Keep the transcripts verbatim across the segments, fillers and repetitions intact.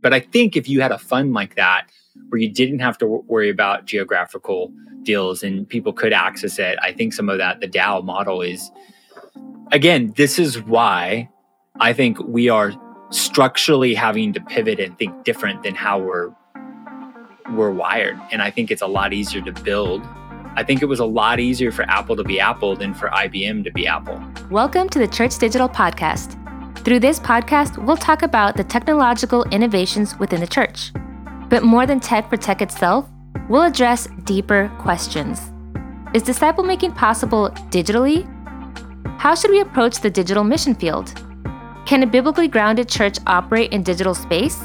But I think if you had a fund like that, where you didn't have to w- worry about geographical deals and people could access it, I think some of that, the DAO model is, again, this is why I think we are structurally having to pivot and think different than how we're we're wired. And I think it's a lot easier to build. I think it was a lot easier for Apple to be Apple than for I B M to be Apple. Welcome to the Church Digital Podcast. Through this podcast, we'll talk about the technological innovations within the church. But more than tech for tech itself, we'll address deeper questions. Is disciple making possible digitally? How should we approach the digital mission field? Can a biblically grounded church operate in digital space?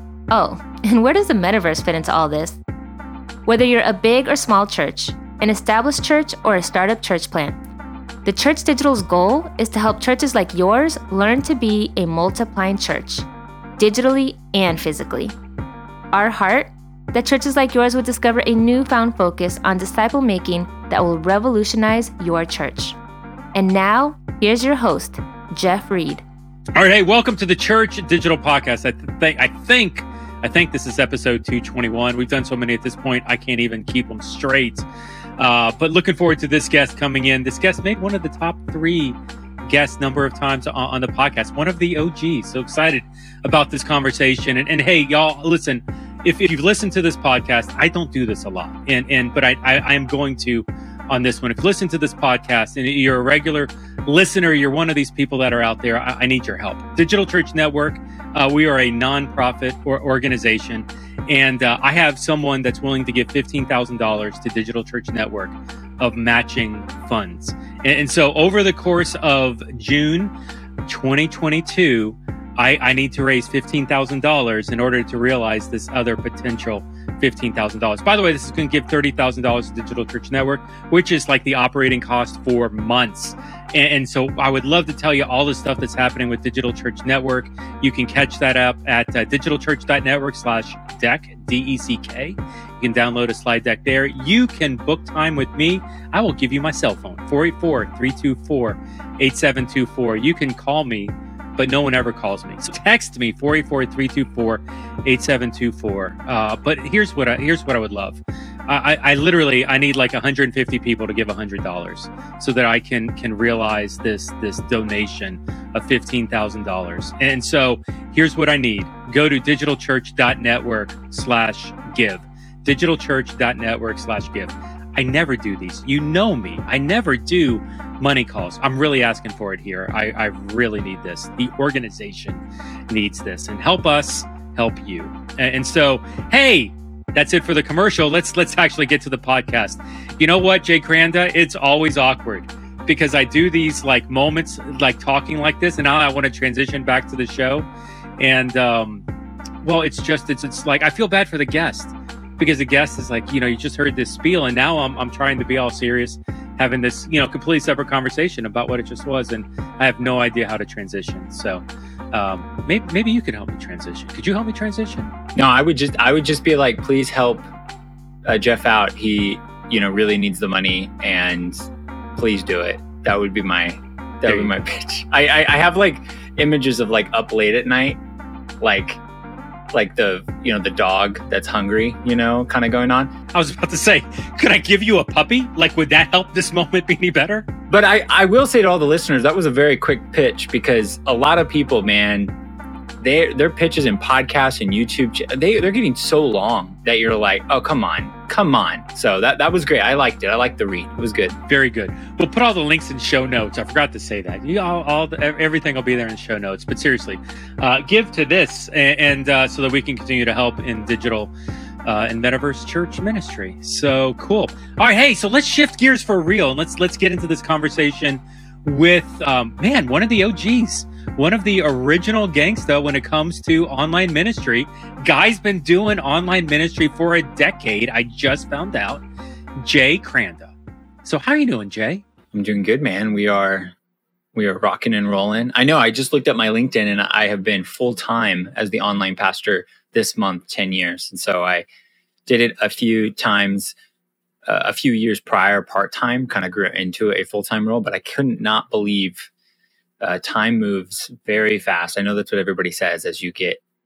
Oh, and where does the metaverse fit into all this? Whether you're a big or small church, an established church, or a startup church plant, the Church Digital's goal is to help churches like yours learn to be a multiplying church, digitally and physically. Our heart, that churches like yours would discover a newfound focus on disciple making that will revolutionize your church. And now, here's your host, Jeff Reed. All right, hey, welcome to the Church Digital Podcast. I think, I think, I think this is episode two twenty-one. We've done so many at this point, I can't even keep them straight. Uh, but looking forward to this guest coming in. This guest made one of the top three guests number of times on, on the podcast, one of the O Gs. So excited about this conversation. And, and hey, y'all, listen, if, if you've listened to this podcast, I don't do this a lot, and and but I, I, I am going to on this one. If you listen to this podcast and you're a regular listener, you're one of these people that are out there, I, I need your help. Digital Church Network, uh, we are a nonprofit or organization. And uh, I have someone that's willing to give fifteen thousand dollars to Digital Church Network of matching funds. And, and so over the course of June twenty twenty-two, I, I need to raise fifteen thousand dollars in order to realize this other potential fifteen thousand dollars. By the way, this is going to give thirty thousand dollars to Digital Church Network, which is like the operating cost for months. And, and so I would love to tell you all the stuff that's happening with Digital Church Network. You can catch that up at uh, digitalchurch.network slash deck, D E C K. You can download a slide deck there. You can book time with me. I will give you my cell phone, four eight four, three two four, eight seven two four. You can call me, but no one ever calls me. So text me, four eight four, three two four, eight seven two four. Uh, but here's what I, here's what I would love. I, I literally, I need like one hundred fifty people to give one hundred dollars so that I can can realize this, this donation of fifteen thousand dollars. And so here's what I need. Go to digitalchurch.network slash give. digitalchurch.network slash give. I never do these. You know me. I never do money calls. I'm really asking for it here. I, I really need this. The organization needs this. And help us help you. And, and so, hey, that's it for the commercial. Let's let's actually get to the podcast. You know what, Jay Cranda? It's always awkward because I do these like moments like talking like this, and now I want to transition back to the show. And um, well, it's just it's it's like I feel bad for the guest because the guest is like, you know, you just heard this spiel, and now I'm I'm trying to be all serious, having this, you know, completely separate conversation about what it just was, and I have no idea how to transition. So um, maybe maybe you can help me transition. Could you help me transition? No, I would just I would just be like, please help uh, Jeff out. He, you know, really needs the money, and please do it. That would be my that there would be my pitch. I, I I have like images of like up late at night, like. like the, you know, the dog that's hungry, you know, kind of going on. I was about to say, could I give you a puppy? Like, would that help this moment be any better? But I, I will say to all the listeners, that was a very quick pitch because a lot of people, man, they, their pitches in podcasts and YouTube, they, they're getting so long that you're like, oh, come on, come on. So that, that was great. I liked it. I liked the read. It was good. Very good. We'll put all the links in show notes. I forgot to say that. You all, all the, everything will be there in show notes. But seriously, uh, give to this and, and uh, so that we can continue to help in digital uh, and metaverse church ministry. So cool. All right, hey, so let's shift gears for real and let's let's get into this conversation with um, man, one of the O Gs. One of the original gangsta when it comes to online ministry. Guy's been doing online ministry for a decade. I just found out. Jay Cranda. So how are you doing, Jay? I'm doing good, man. We are we are rocking and rolling. I know I just looked at my LinkedIn and I have been full-time as the online pastor this month, ten years. And so I did it a few times, uh, a few years prior, part-time, kind of grew into a full-time role, but I couldn't not believe Uh, time moves very fast. I know that's what everybody says as you get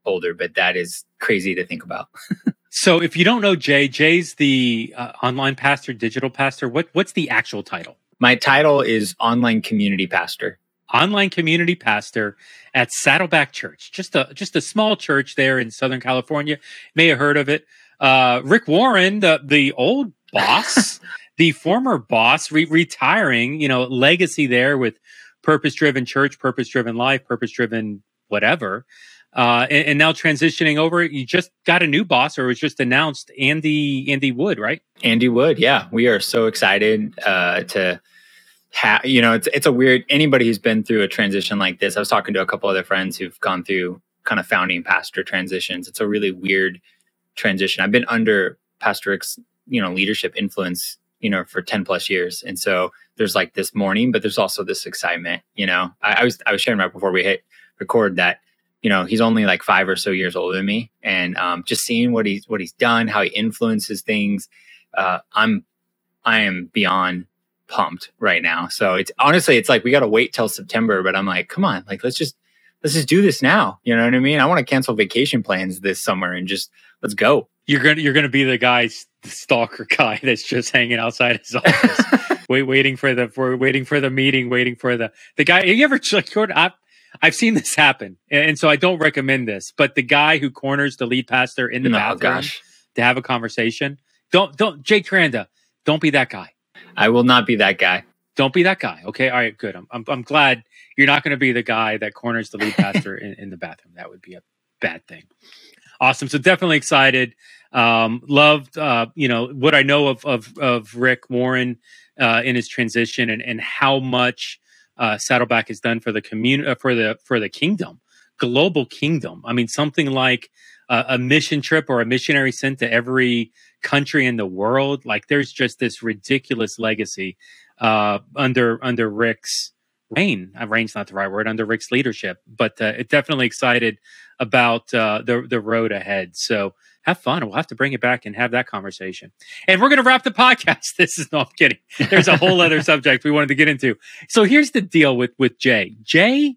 older, but that is crazy to think about. So if you don't know Jay, Jay's the uh, online pastor, digital pastor. What What's the actual title? My title is online community pastor. Online community pastor at Saddleback Church, just a just a small church there in Southern California. May have heard of it. Uh, Rick Warren, the the old boss, the former boss, re- retiring. You know, legacy there with purpose driven church, purpose driven life, purpose driven whatever. Uh, and, and now transitioning over, you just got a new boss, or it was just announced, Andy Andy Wood, right? Andy Wood, yeah. We are so excited uh, to have, you know, it's it's a weird, anybody who's been through a transition like this, I was talking to a couple other friends who've gone through kind of founding pastor transitions. It's a really weird transition. I've been under Pastor Rick's, you know, leadership influence, you know, for ten plus years. And so there's like this mourning, but there's also this excitement, you know. I, I was I was sharing right before we hit record that, you know, he's only like five or so years older than me, and um, just seeing what he's what he's done, how he influences things, uh, I'm I am beyond pumped right now. So it's honestly, it's like we got to wait till September, but I'm like, come on, like let's just let's just do this now. You know what I mean? I want to cancel vacation plans this summer and just let's go. You're gonna you're gonna be the guy, the stalker guy that's just hanging outside his office, wait, waiting for the for waiting for the meeting, waiting for the the guy. You ever like I, I've seen this happen, and so I don't recommend this. But the guy who corners the lead pastor in the oh, bathroom gosh. to have a conversation, don't don't Jake Tranda, don't be that guy. I will not be that guy. Don't be that guy. Okay, all right, good. I'm I'm, I'm glad you're not going to be the guy that corners the lead pastor in, in the bathroom. That would be a bad thing. Awesome. So definitely excited. Um, loved, uh, you know, what I know of of, of Rick Warren uh, in his transition, and, and how much uh, Saddleback has done for the community, uh, for the for the kingdom, global kingdom. I mean, something like uh, a mission trip or a missionary sent to every country in the world. Like, there's just this ridiculous legacy uh, under under Rick's reign. Uh, reign's not the right word. Under Rick's leadership, but uh, it definitely excited about uh, the the road ahead. So have fun. We'll have to bring it back and have that conversation. And we're going to wrap the podcast. This is no, I'm kidding. There's a whole other subject we wanted to get into. So here's the deal with with Jay. Jay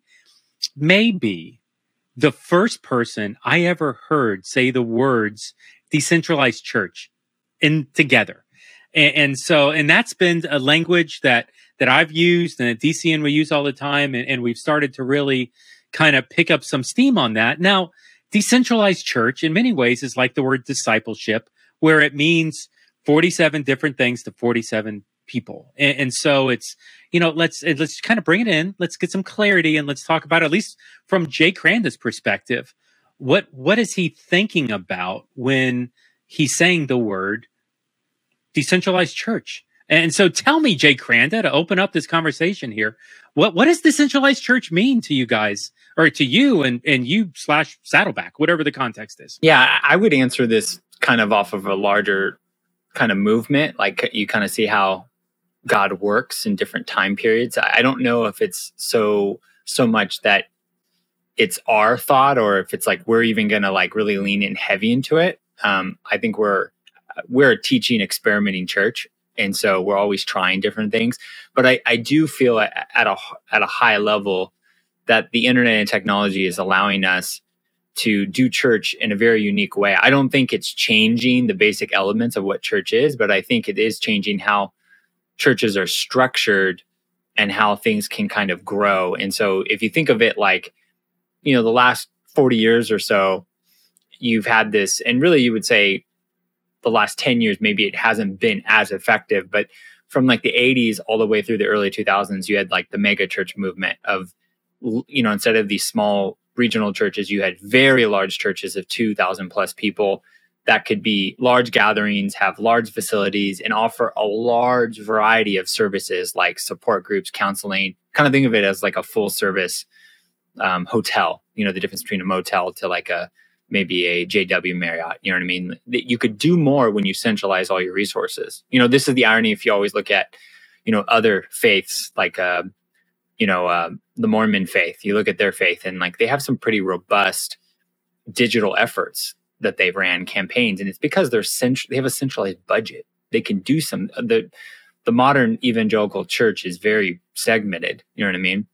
may be the first person I ever heard say the words decentralized church in together. And, and so, and that's been a language that that I've used and that D C N we use all the time. And, and we've started to really kind of pick up some steam on that. Now, decentralized church in many ways is like the word discipleship, where it means forty-seven different things to forty-seven people. And, and so it's, you know, let's, let's kind of bring it in. Let's get some clarity, and let's talk about, at least from Jay Cranda's perspective, what, what is he thinking about when he's saying the word decentralized church? And so tell me, Jay Cranda, to open up this conversation here, what, what does decentralized church mean to you guys, or to you and, and you slash Saddleback, whatever the context is? Yeah, I would answer this kind of off of a larger kind of movement. Like, you kind of see how God works in different time periods. I don't know if it's so, so much that it's our thought, or if it's like, we're even going to like really lean in heavy into it. Um, I think we're, we're a teaching, experimenting church. And so we're always trying different things. But I, I do feel at, at a at a high level that the internet and technology is allowing us to do church in a very unique way. I don't think it's changing the basic elements of what church is, but I think it is changing how churches are structured and how things can kind of grow. And so if you think of it like, you know, the last forty years or so, you've had this, and really you would say the last ten years, maybe it hasn't been as effective, but from like the eighties all the way through the early two thousands, you had like the mega church movement of, you know, instead of these small regional churches, you had very large churches of two thousand plus people that could be large gatherings, have large facilities, and offer a large variety of services like support groups, counseling. Kind of think of it as like a full service um, hotel, you know, the difference between a motel to like a maybe a J W Marriott, you know what I mean? You could do more when you centralize all your resources. You know, this is the irony if you always look at, you know, other faiths like, uh, you know, uh, the Mormon faith. You look at their faith and like they have some pretty robust digital efforts that they've ran campaigns, and it's because they're central. They have a centralized budget. They can do some. The the modern evangelical church is very segmented. You know what I mean?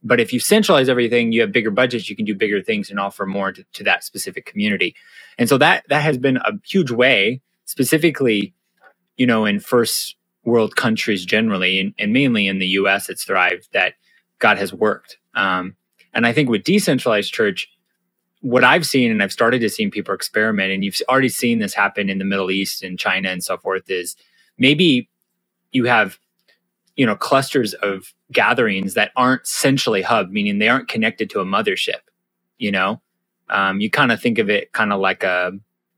But if you centralize everything, you have bigger budgets, you can do bigger things and offer more to, to that specific community. And so that that has been a huge way, specifically, you know, in first world countries generally, and, and mainly in the U S, it's thrived, that God has worked. Um, and I think with decentralized church, what I've seen, and I've started to see people experiment, and you've already seen this happen in the Middle East and China and so forth, is maybe you have, you know, clusters of gatherings that aren't centrally hubbed, meaning they aren't connected to a mothership. You know, um, you kind of think of it kind of like a,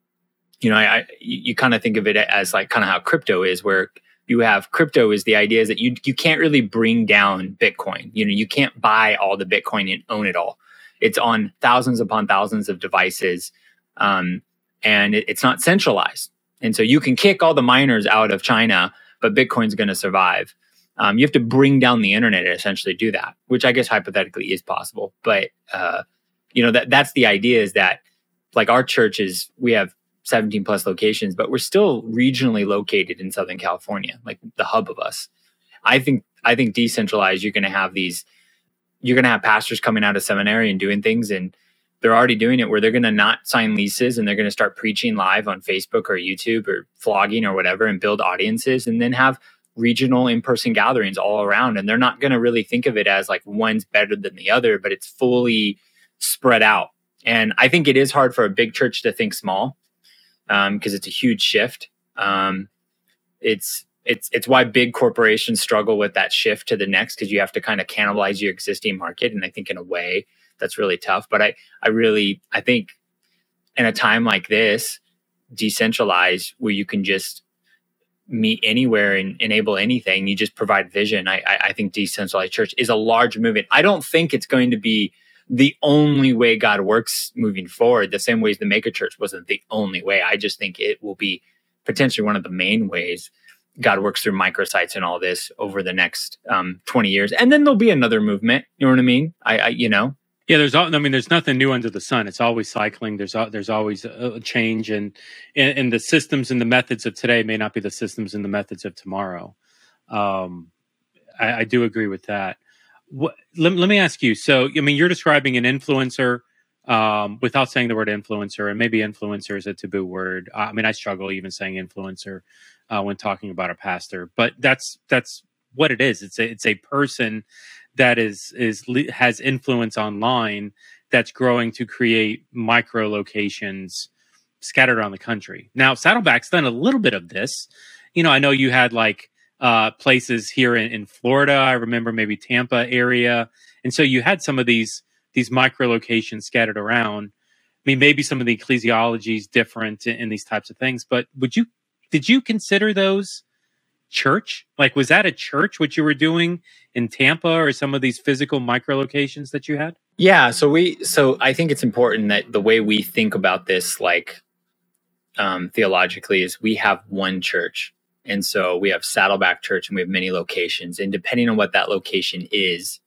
you know, I, I you kind of think of it as like kind of how crypto is, where you have crypto is the idea is that you you can't really bring down Bitcoin. You know, you can't buy all the Bitcoin and own it all. It's on thousands upon thousands of devices, um, and it, it's not centralized. And so you can kick all the miners out of China, but Bitcoin's going to survive. Um, you have to bring down the internet to essentially do that, which I guess hypothetically is possible. But uh, you know, that that's the idea, is that like our church is, we have seventeen plus locations, but we're still regionally located in Southern California, like the hub of us. I think I think decentralized, you're going to have these. You're going to have pastors coming out of seminary and doing things, and they're already doing it where they're going to not sign leases and they're going to start preaching live on Facebook or YouTube or vlogging or whatever and build audiences, and then have regional in-person gatherings all around. And they're not going to really think of it as like one's better than the other, but it's fully spread out. And I think it is hard for a big church to think small, um, because it's a huge shift. Um, it's It's it's why big corporations struggle with that shift to the next, because you have to kind of cannibalize your existing market. And I think in a way that's really tough. But I, I really, I think in a time like this, decentralized, where you can just meet anywhere and enable anything, you just provide vision. I, I, I think decentralized church is a large movement. I don't think it's going to be the only way God works moving forward, the same ways the Maker Church wasn't the only way. I just think it will be potentially one of the main ways God works through microsites and all this over the next um, twenty years. And then there'll be another movement. You know what I mean? I, I you know? Yeah, there's, I mean, there's nothing new under the sun. It's always cycling. There's, there's always a change, and, and the systems and the methods of today may not be the systems and the methods of tomorrow. Um, I, I do agree with that. What, let, let me ask you. So, I mean, you're describing an influencer, um, without saying the word influencer, and maybe influencer is a taboo word. I mean, I struggle even saying influencer uh, when talking about a pastor, but that's that's what it is. It's a, it's a person that is is has influence online that's growing to create micro locations scattered around the country. Now, Saddleback's done a little bit of this. You know, I know you had like uh, places here in, in Florida. I remember maybe Tampa area, and so you had some of these these micro locations scattered around. I mean, maybe some of the ecclesiology is different in, in these types of things, but would you did you consider those church? Like, was that a church, what you were doing in Tampa, or some of these physical micro locations that you had? Yeah. So we, so I think it's important that the way we think about this, like um, theologically, is we have one church. And so we have Saddleback Church, and we have many locations. And depending on what that location is,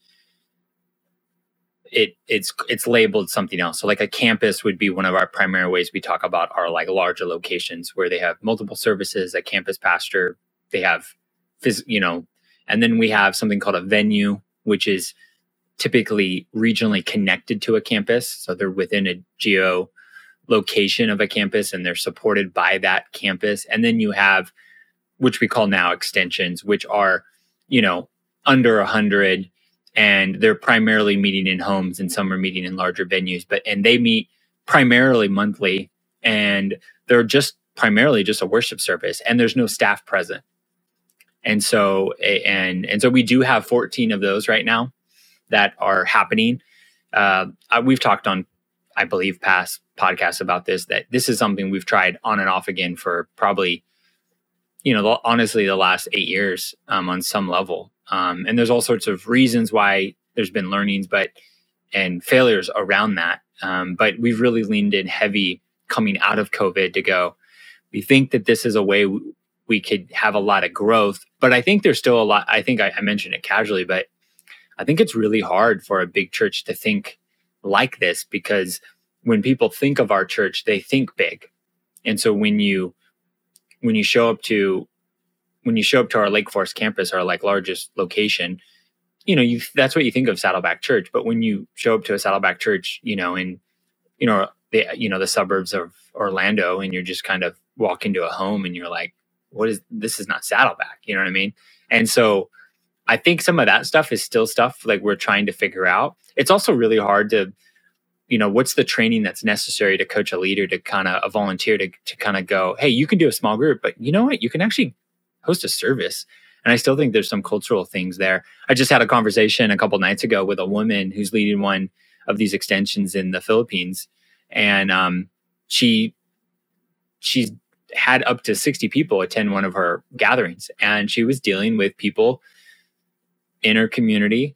it it's it's labeled something else. So like a campus would be one of our primary ways we talk about our like larger locations, where they have multiple services, a campus pastor, they have, phys- you know, and then we have something called a venue, which is typically regionally connected to a campus. So they're within a geo location of a campus, and they're supported by that campus. And then you have, which we call now extensions, which are, you know, under a hundred, and they're primarily meeting in homes, and some are meeting in larger venues, but, and they meet primarily monthly, and they're just primarily just a worship service, and there's no staff present. And so, and, and so we do have fourteen of those right now that are happening. Uh, we've talked on, I believe, past podcasts about this, that this is something we've tried on and off again for probably, you know, honestly, the last eight years um, on some level. Um, and there's all sorts of reasons why there's been learnings, but, and failures around that. Um, but we've really leaned in heavy coming out of COVID to go, we think that this is a way w- we could have a lot of growth, but I think there's still a lot. I think I, I mentioned it casually, but I think it's really hard for a big church to think like this, because when people think of our church, they think big. And so when you, when you show up to, when you show up to our Lake Forest campus, our like largest location, you know, you that's what you think of Saddleback Church. But when you show up to a Saddleback Church, you know, in, you know, the, you know, the suburbs of Orlando, and you're just kind of walk into a home and you're like, what is, this is not Saddleback, you know what I mean? And so I think some of that stuff is still stuff like we're trying to figure out. It's also really hard to, you know, what's the training that's necessary to coach a leader to kind of a volunteer to, to kind of go, hey, you can do a small group, but you know what? You can actually host a service. And I still think there's some cultural things there. I just had a conversation a couple nights ago with a woman who's leading one of these extensions in the Philippines. And um, she, she's had up to sixty people attend one of her gatherings. And she was dealing with people in her community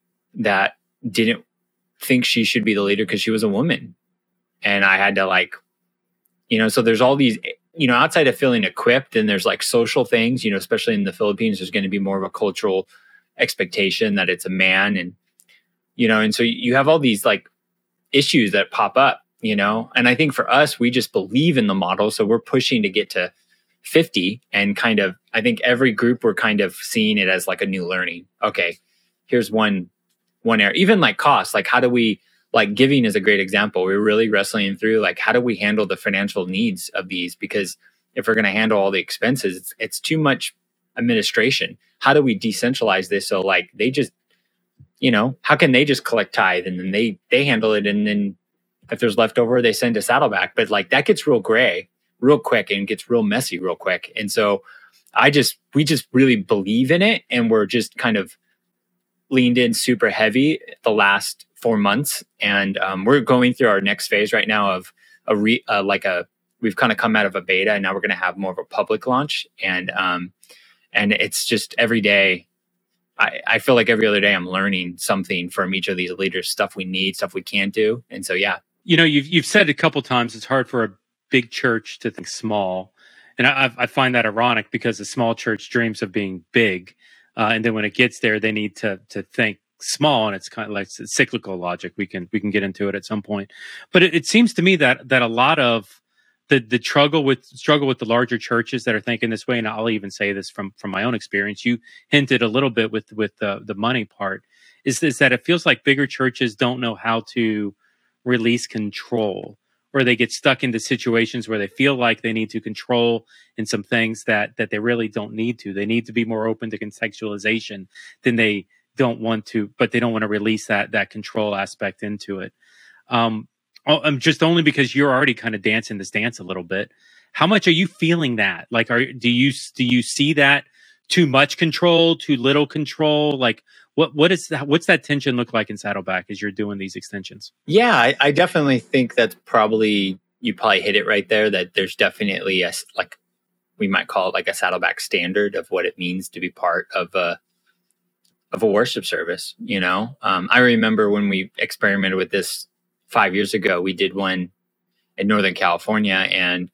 that didn't think she should be the leader because she was a woman. And I had to like, you know, so there's all these, you know, outside of feeling equipped, and there's like social things, you know, especially in the Philippines, there's going to be more of a cultural expectation that it's a man. And, you know, and so you have all these like issues that pop up, you know, and I think for us, we just believe in the model. So we're pushing to get to fifty, and kind of, I think every group, we're kind of seeing it as like a new learning. Okay, here's one, one area, even like cost, like how do we, like giving is a great example. We're really wrestling through like, how do we handle the financial needs of these? Because if we're going to handle all the expenses, it's, it's too much administration. How do we decentralize this? So like they just, you know, how can they just collect tithe and then they, they handle it. And then if there's leftover, they send to Saddleback. But like that gets real gray real quick and gets real messy real quick. And so I just, we just really believe in it. And we're just kind of leaned in super heavy the last four months. And um, we're going through our next phase right now of a re, uh, like a, we've kind of come out of a beta, and now we're going to have more of a public launch. And, um, and it's just every day, I, I feel like every other day I'm learning something from each of these leaders, stuff we need, stuff we can't do. And so, yeah. You know, you've, you've said a couple times, it's hard for a big church to think small. And I, I find that ironic because a small church dreams of being big. Uh, and then when it gets there, they need to to think small, and it's kind of like cyclical logic. We can we can get into it at some point, but it, it seems to me that that a lot of the the struggle with struggle with the larger churches that are thinking this way, and I'll even say this from from my own experience. You hinted a little bit with with the the money part, is is that it feels like bigger churches don't know how to release control, or they get stuck into situations where they feel like they need to control in some things that that they really don't need to. They need to be more open to contextualization than they don't want to, but they don't want to release that that control aspect into it. Um, um, just only because you're already kind of dancing this dance a little bit. How much are you feeling that? Like, are do you do you see that too much control, too little control? Like, what what is that? What's that tension look like in Saddleback as you're doing these extensions? Yeah, I, I definitely think that's probably, you probably hit it right there. That there's definitely a, like, we might call it like a Saddleback standard of what it means to be part of a of a worship service. You know, um, I remember when we experimented with this five years ago. We did one in Northern California, and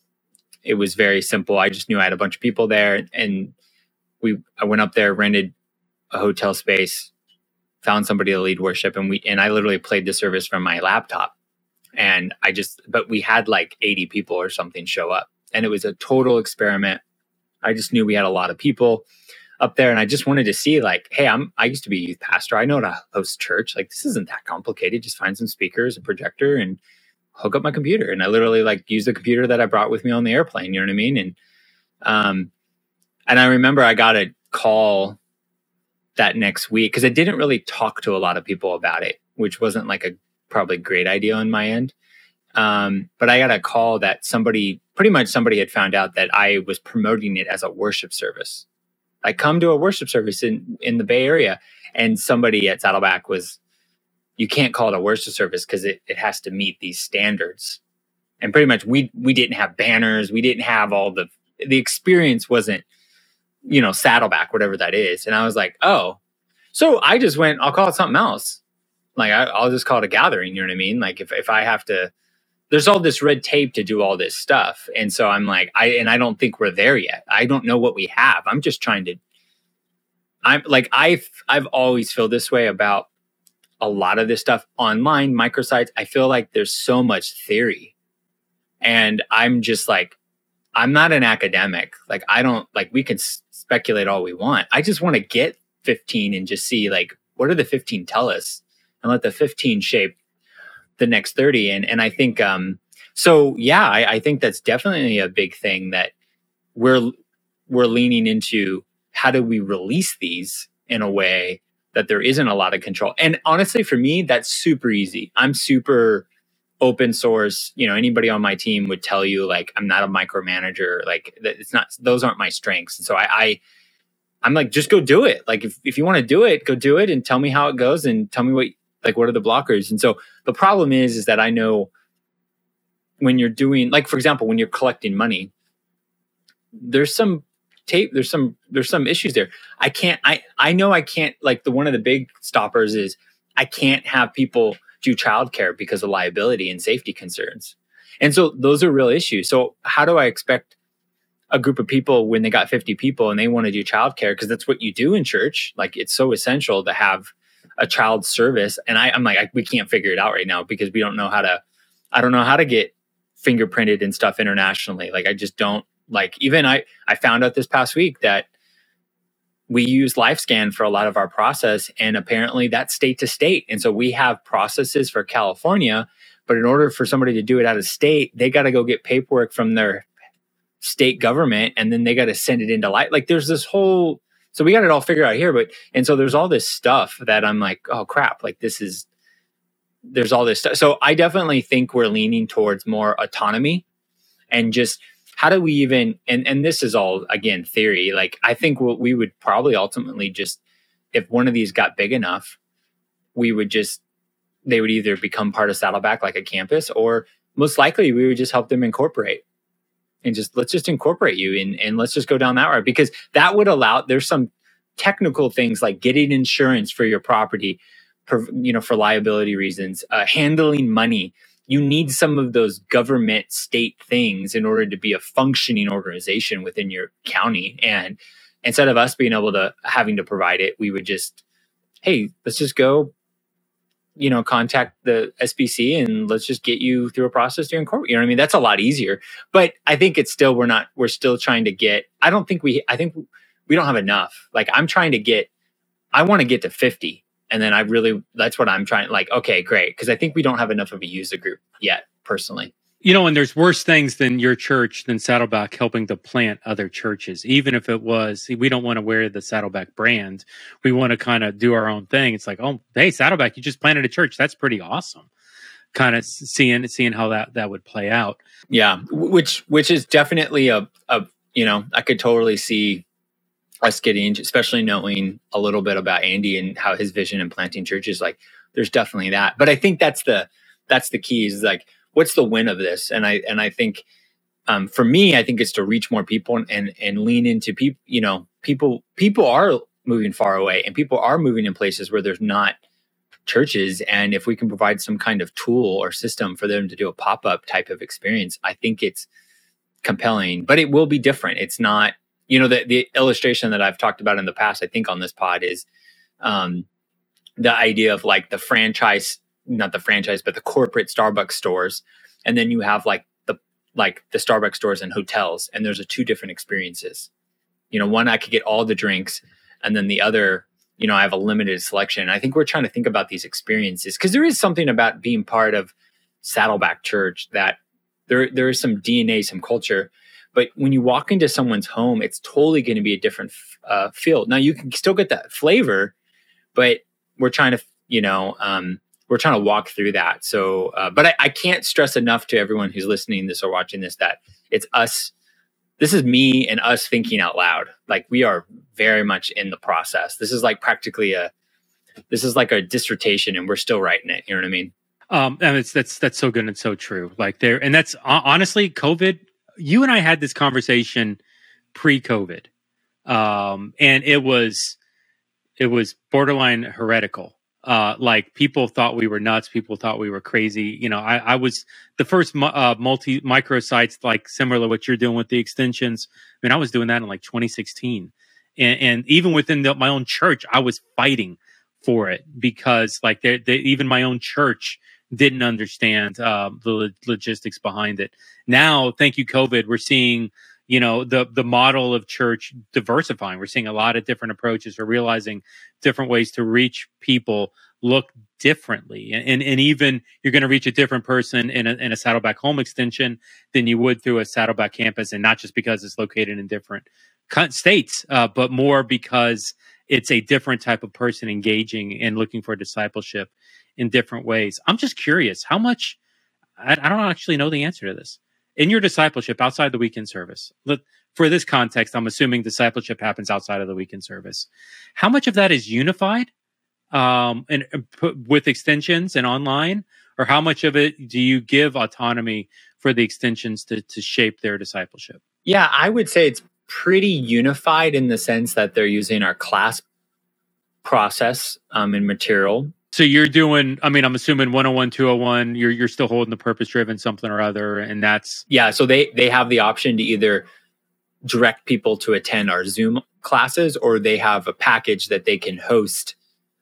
it was very simple. I just knew I had a bunch of people there, and we I went up there, rented a hotel space, found somebody to lead worship, and we and I literally played the service from my laptop. And I just, but we had like eighty people or something show up, and it was a total experiment. I just knew we had a lot of people up there, and I just wanted to see, like, hey, I'm I used to be a youth pastor. I know how to host church. Like, this isn't that complicated. Just find some speakers, a projector, and hook up my computer. And I literally like used the computer that I brought with me on the airplane. You know what I mean? And um, and I remember I got a call that next week, because I didn't really talk to a lot of people about it, which wasn't like a probably great idea on my end. Um, but I got a call that somebody, pretty much somebody had found out that I was promoting it as a worship service. I come to a worship service in, in the Bay Area, and somebody at Saddleback was, you can't call it a worship service because it, it has to meet these standards. And pretty much we we didn't have banners. We didn't have all the, the experience wasn't, you know, Saddleback, whatever that is. And I was like, oh, so I just went, I'll call it something else. Like, I, I'll just call it a gathering. You know what I mean? Like, if, if I have to, there's all this red tape to do all this stuff. And so I'm like, I, and I don't think we're there yet. I don't know what we have. I'm just trying to, I'm like, I've, I've always feel this way about a lot of this stuff online, microsites. I feel like there's so much theory, and I'm just like, I'm not an academic. Like, I don't, like, we can s- speculate all we want. I just want to get fifteen and just see like, what do the fifteen tell us, and let the fifteen shape the next thirty. And, and I think, um, so yeah, I, I think that's definitely a big thing that we're, we're leaning into. How do we release these in a way that there isn't a lot of control? And honestly, for me, that's super easy. I'm super open source. You know, anybody on my team would tell you, like, I'm not a micromanager. Like, it's not, those aren't my strengths. And so I, I I'm like, just go do it. Like, if, if you want to do it, go do it and tell me how it goes and tell me what, like, what are the blockers? And so the problem is, is that I know when you're doing, like, for example, when you're collecting money, there's some tape, there's some, there's some issues there. I can't, I, I know I can't, like, the, one of the big stoppers is I can't have people do childcare because of liability and safety concerns. And so those are real issues. So how do I expect a group of people when they got fifty people and they want to do childcare? Because that's what you do in church. Like, it's so essential to have a child service. And I, I'm like, I, we can't figure it out right now because we don't know how to, I don't know how to get fingerprinted and stuff internationally. Like, I just don't, like, even I, I found out this past week that we use LifeScan for a lot of our process, and apparently that's state to state. And so we have processes for California, but in order for somebody to do it out of state, they got to go get paperwork from their state government, and then they got to send it into life. Like, there's this whole, so we got it all figured out here, but, and so there's all this stuff that I'm like, oh crap, like, this is, there's all this stuff. So I definitely think we're leaning towards more autonomy and just, how do we even, and, and this is all, again, theory. Like, I think what we would probably ultimately just, if one of these got big enough, we would just, they would either become part of Saddleback, like a campus, or most likely we would just help them incorporate and just, let's just incorporate you and, and let's just go down that route, because that would allow, there's some technical things like getting insurance for your property, for, you know, for liability reasons, uh, handling money. You need some of those government state things in order to be a functioning organization within your county. And instead of us being able to having to provide it, we would just, hey, let's just go, you know, contact the S B C and let's just get you through a process to incorporate. You know what I mean? That's a lot easier. But I think it's still, we're not, we're still trying to get, I don't think we, I think we don't have enough. Like, I'm trying to get, I want to get to fifty. And then I really, that's what I'm trying, like, okay, great. Because I think we don't have enough of a user group yet, personally. You know, and there's worse things than your church, than Saddleback helping to plant other churches. Even if it was, we don't want to wear the Saddleback brand. We want to kind of do our own thing. It's like, oh, hey, Saddleback, you just planted a church. That's pretty awesome. Kind of seeing seeing how that, that would play out. Yeah, which which is definitely a, a, you know, I could totally see us getting, especially knowing a little bit about Andy and how his vision in planting churches, like, there's definitely that. But I think that's the that's the key, is like, what's the win of this? And I and I think um, for me, I think it's to reach more people and and, and lean into people. You know, people people are moving far away, and people are moving in places where there's not churches. And if we can provide some kind of tool or system for them to do a pop-up type of experience, I think it's compelling. But it will be different. It's not. You know, the, the illustration that I've talked about in the past, I think on this pod, is um, the idea of like the franchise, not the franchise, but the corporate Starbucks stores. And then you have like the, like the Starbucks stores and hotels, and there's a two different experiences. You know, one, I could get all the drinks, and then the other, you know, I have a limited selection. I think we're trying to think about these experiences, because there is something about being part of Saddleback Church that there, there is some D N A, some culture. But when you walk into someone's home, it's totally going to be a different uh, feel. Now, you can still get that flavor, but we're trying to, you know, um, we're trying to walk through that. So, uh, but I, I can't stress enough to everyone who's listening to this or watching this, that it's us. This is me and us thinking out loud. Like, we are very much in the process. This is like practically a, this is like a dissertation, and we're still writing it. You know what I mean? Um, and it's, that's, that's so good and so true. Like, there, and that's honestly, COVID, you and I had this conversation pre-COVID, um, and it was it was borderline heretical. Uh, like, people thought we were nuts. People thought we were crazy. You know, I, I was the first uh, multi micro sites, like similar to what you're doing with the extensions. I mean, I was doing that in like twenty sixteen, and, and even within the, my own church, I was fighting for it, because like they, they, even my own church didn't understand uh, the lo- logistics behind it. Now, thank you, COVID, we're seeing, you know, the the model of church diversifying. We're seeing a lot of different approaches. We're realizing different ways to reach people look differently. And, and, and even you're going to reach a different person in a, in a Saddleback Home extension than you would through a Saddleback campus. And not just because it's located in different states, uh, but more because it's a different type of person engaging and looking for discipleship in different ways. I'm just curious, how much, I, I don't actually know the answer to this. In your discipleship outside the weekend service, look, for this context, I'm assuming discipleship happens outside of the weekend service. How much of that is unified um, and, and put, with extensions and online, or how much of it do you give autonomy for the extensions to, to shape their discipleship? Yeah, I would say it's pretty unified in the sense that they're using our class process um, and material. So you're doing, I mean, I'm assuming one oh one, two oh one, you're you're still holding the purpose-driven something or other, and that's... Yeah, so they, they have the option to either direct people to attend our Zoom classes, or they have a package that they can host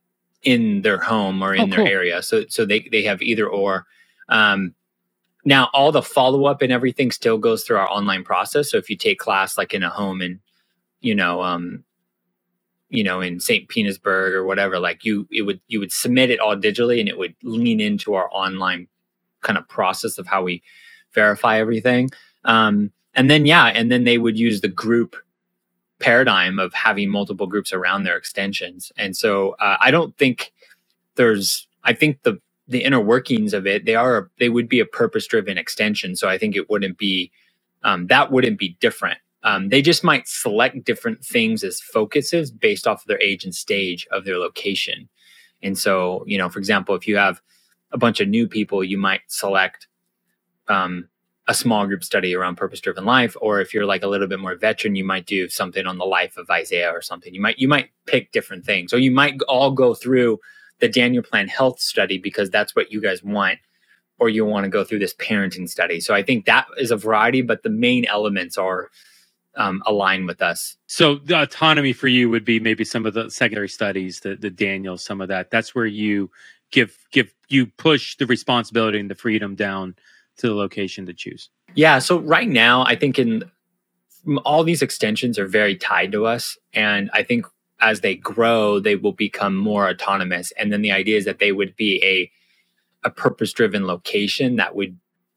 in their home or in oh, cool. their area. So so they, they have either or. Um, now, all the follow-up and everything still goes through our online process. So if you take class like in a home and, you know, um, you know, in Saint Petersburg or whatever, like you, it would, you would submit it all digitally, and it would lean into our online kind of process of how we verify everything. Um, and then, yeah, and then they would use the group paradigm of having multiple groups around their extensions. And so uh, I don't think there's, I think the, the inner workings of it, they are, they would be a purpose-driven extension. So I think it wouldn't be, um, that wouldn't be different. Um, they just might select different things as focuses based off of their age and stage of their location. And so, you know, for example, if you have a bunch of new people, you might select um, a small group study around purpose-driven life. Or if you're like a little bit more veteran, you might do something on the life of Isaiah or something. You might, you might pick different things. Or you might all go through the Daniel Plan Health study because that's what you guys want. Or you want to go through this parenting study. So I think that is a variety, but the main elements are Um, align with us. So the autonomy for you would be maybe some of the secondary studies, the the Daniel, some of that. That's where you give give you push the responsibility and the freedom down to the location to choose. Yeah. So right now, I think in all these extensions are very tied to us, and I think as they grow, they will become more autonomous. And then the idea is that they would be a a purpose-driven location that would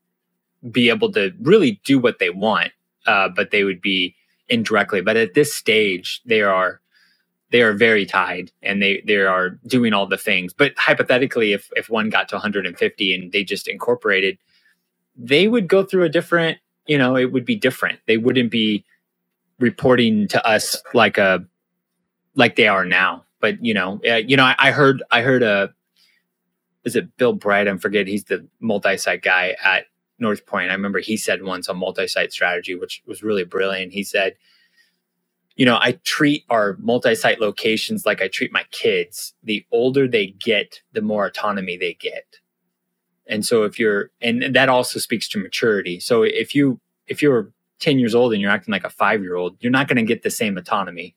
be able to really do what they want. Uh, but they would be indirectly. But at this stage, they are they are very tied, and they they are doing all the things. But hypothetically, if if one got to one hundred fifty and they just incorporated, they would go through a different, you know, it would be different. They wouldn't be reporting to us like a like they are now. But you know, uh, you know, I, I heard I heard a is it Bill Bright? I forget. He's the multi-site guy at North Point. I remember he said once on multi-site strategy, which was really brilliant. He said, you know, I treat our multi-site locations like I treat my kids. The older they get, the more autonomy they get. And so if you're, and that also speaks to maturity. So if you, if you're ten years old and you're acting like a five-year-old, you're not going to get the same autonomy.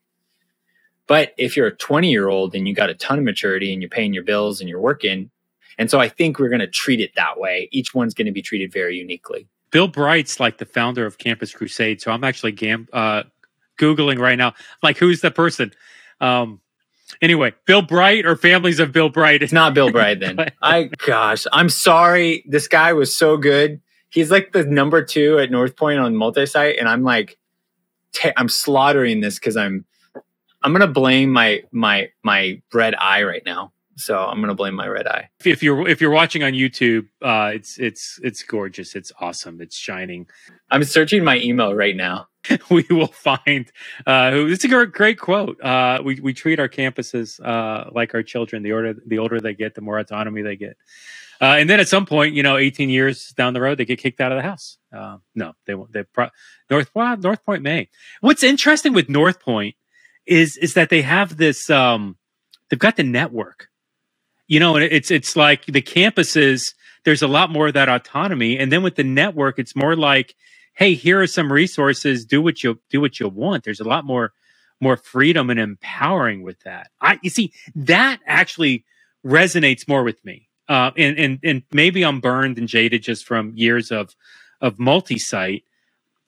But if you're a twenty-year-old and you got a ton of maturity and you're paying your bills and you're working, and so I think we're going to treat it that way. Each one's going to be treated very uniquely. Bill Bright's like the founder of Campus Crusade. So I'm actually gam- uh, Googling right now, like, who's the person? Um, anyway, Bill Bright or families of Bill Bright? It's not Bill Bright then. I, gosh, I'm sorry. This guy was so good. He's like the number two at North Point on multi-site. And I'm like, t- I'm slaughtering this because I'm, I'm going to blame my, my, my red eye right now. So I'm going to blame my red eye. If you're if you're watching on YouTube, uh, it's it's it's gorgeous. It's awesome. It's shining. I'm searching my email right now. We will find. Uh, it's a great, great quote. Uh, we we treat our campuses uh, like our children. The older the older they get, the more autonomy they get. Uh, and then at some point, you know, eighteen years down the road, they get kicked out of the house. Uh, no, they won't. They pro- North well, North Point may. What's interesting with North Point is is that they have this. Um, they've got the network. You know, and it's it's like the campuses, there's a lot more of that autonomy. And then with the network, it's more like, hey, here are some resources, do what you do what you want. There's a lot more more freedom and empowering with that. I you see, that actually resonates more with me. Uh, and, and and maybe I'm burned and jaded just from years of of multi-site.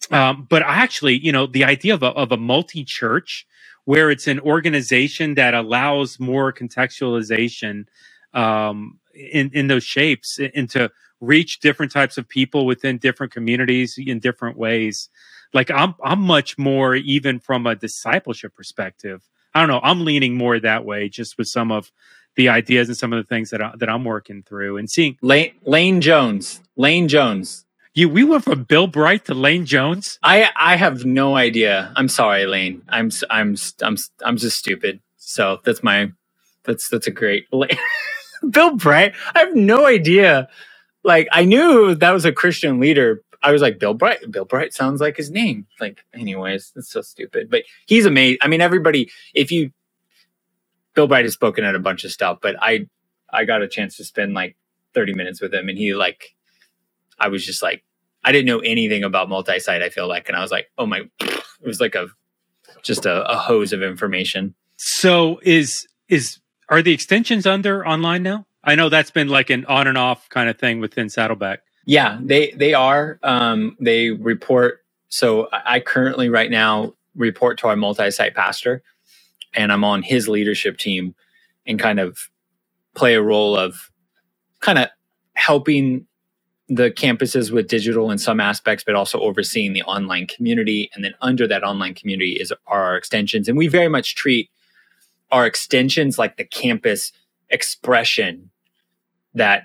Um, but I actually, you know, the idea of a, of a multi-church where it's an organization that allows more contextualization um, in, in those shapes and to reach different types of people within different communities in different ways. Like I'm, I'm much more even from a discipleship perspective. I don't know. I'm leaning more that way just with some of the ideas and some of the things that, I, that I'm working through and seeing. Lane, Lane Jones, Lane Jones. You, we went from Bill Bright to Lane Jones. I, I have no idea. I'm sorry, Lane. I'm, I'm, I'm, I'm just stupid. So that's my, that's, that's a great Bill Bright. I have no idea. Like I knew that was a Christian leader. I was like, Bill Bright. Bill Bright sounds like his name. Like, anyways, it's so stupid. But he's amazing. I mean, everybody. If you, Bill Bright has spoken at a bunch of stuff, but I, I got a chance to spend like thirty minutes with him, and he like. I was just like, I didn't know anything about multi-site, I feel like. And I was like, oh my, it was like a, just a, a hose of information. So is, is, are the extensions under online now? I know that's been like an on and off kind of thing within Saddleback. Yeah, they, they are. Um, they report. So I currently right now report to our multi-site pastor, and I'm on his leadership team and kind of play a role of kind of helping the campuses with digital in some aspects, but also overseeing the online community. And then under that online community is are our extensions. And we very much treat our extensions like the campus expression that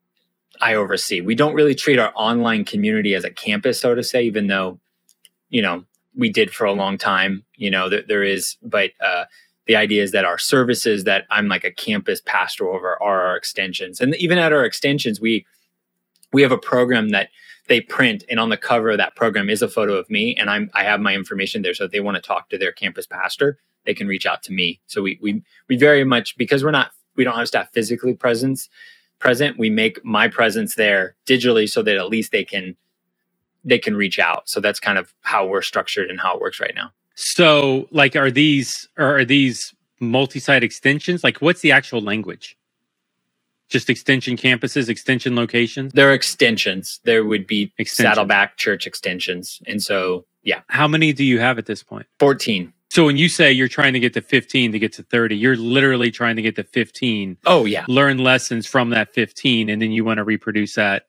I oversee. We don't really treat our online community as a campus, so to say, even though, you know, we did for a long time, you know, there, there is, but uh, the idea is that our services that I'm like a campus pastor over are our extensions. And even at our extensions, we, We have a program that they print, and on the cover of that program is a photo of me, and I'm I have my information there. So if they want to talk to their campus pastor, they can reach out to me. So we we we very much, because we're not we don't have staff physically presence present, we make my presence there digitally so that at least they can they can reach out. So that's kind of how we're structured and how it works right now. So like are these are these multi-site extensions? Like what's the actual language? Just extension campuses, extension locations? There are extensions. There would be Extensions. Saddleback Church extensions. And so, yeah. How many do you have at this point? fourteen. So when you say you're trying to get to fifteen to get to thirty, you're literally trying to get to fifteen. Oh, yeah. Learn lessons from that fifteen, and then you want to reproduce that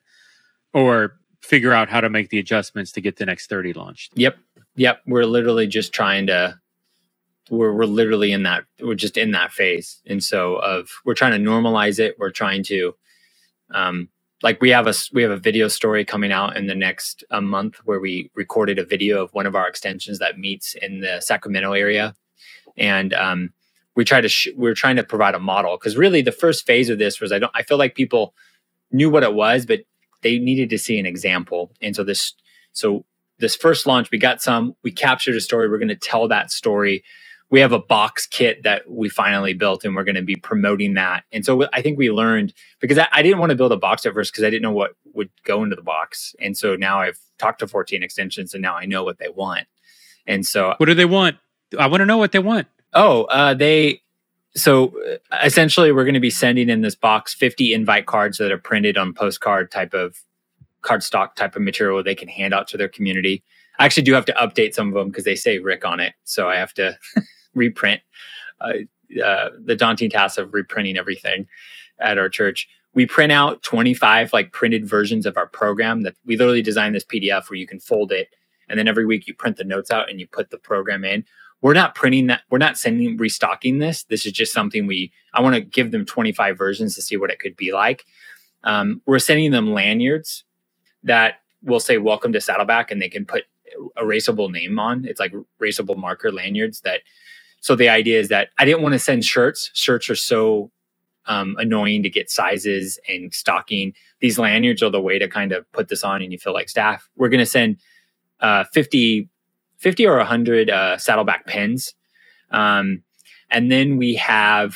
or figure out how to make the adjustments to get the next thirty launched. Yep. Yep. We're literally just trying to, we're, we're literally in that, we're just in that phase. And so of, we're trying to normalize it. We're trying to, um, like we have a, we have a video story coming out in the next a month where we recorded a video of one of our extensions that meets in the Sacramento area. And, um, we try to, sh- we're trying to provide a model, because really the first phase of this was, I don't, I feel like people knew what it was, but they needed to see an example. And so this, so this first launch, we got some, we captured a story. We're going to tell that story. We have a box kit that we finally built, and we're going to be promoting that. And so I think we learned, because I, I didn't want to build a box at first because I didn't know what would go into the box. And so now I've talked to fourteen extensions, and now I know what they want. And so, what do they want? I want to know what they want. Oh, uh, they, so essentially we're going to be sending in this box fifty invite cards that are printed on postcard type of cardstock type of material they can hand out to their community. I actually do have to update some of them because they say Rick on it. So I have to reprint uh, uh, the daunting task of reprinting everything at our church. We print out twenty-five like printed versions of our program that we literally designed this P D F where you can fold it. And then every week you print the notes out and you put the program in. We're not printing that. We're not sending, restocking this. This is just something we, I want to give them twenty-five versions to see what it could be like. Um, we're sending them lanyards that will say, welcome to Saddleback, and they can put erasable name on. It's like erasable marker lanyards that, so the idea is that I didn't want to send shirts. Shirts are so um, annoying to get sizes and stocking. These lanyards are the way to kind of put this on and you feel like staff. We're going to send uh, fifty, fifty or one hundred uh, Saddleback pens. Um, and then we have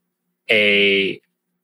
a,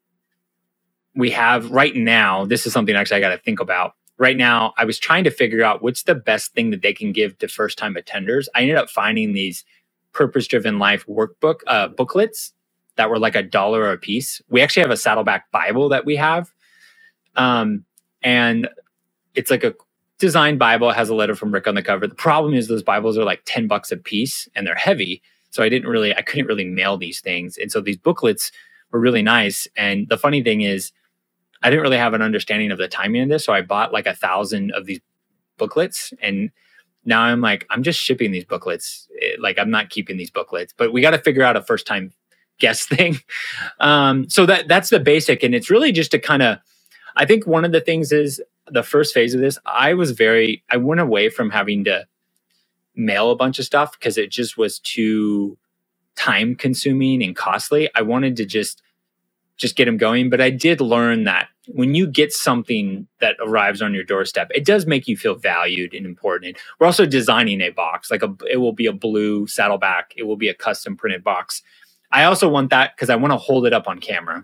we have right now, this is something actually I got to think about. Right now, I was trying to figure out what's the best thing that they can give to first-time attenders. I ended up finding these Purpose-Driven Life workbook uh, booklets that were like a dollar a piece. We actually have a Saddleback Bible that we have. Um, and it's like a design Bible, has a letter from Rick on the cover. The problem is those Bibles are like ten bucks a piece and they're heavy. So I didn't really, I couldn't really mail these things. And so these booklets were really nice. And the funny thing is, I didn't really have an understanding of the timing of this. So I bought like a thousand of these booklets. And now I'm like, I'm just shipping these booklets. Like, I'm not keeping these booklets, but we got to figure out a first time guest thing. Um, so that that's the basic. And it's really just to kind of, I think one of the things is the first phase of this, I was very, I went away from having to mail a bunch of stuff because it just was too time consuming and costly. I wanted to just, just get them going. But I did learn that when you get something that arrives on your doorstep, it does make you feel valued and important. We're also designing a box, like a, it will be a blue saddleback. It will be a custom printed box. I also want that because I want to hold it up on camera.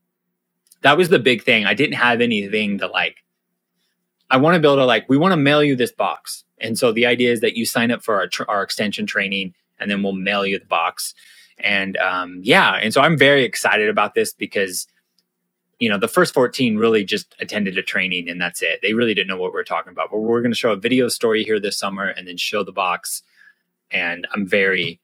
That was the big thing. I didn't have anything to like, I want to be able to like, we want to mail you this box. And so the idea is that you sign up for our, tr- our extension training and then we'll mail you the box. And um, yeah, and so I'm very excited about this because, you know, the first fourteen really just attended a training and that's it. They really didn't know what we we're talking about. But we're going to show a video story here this summer and then show the box. And I'm very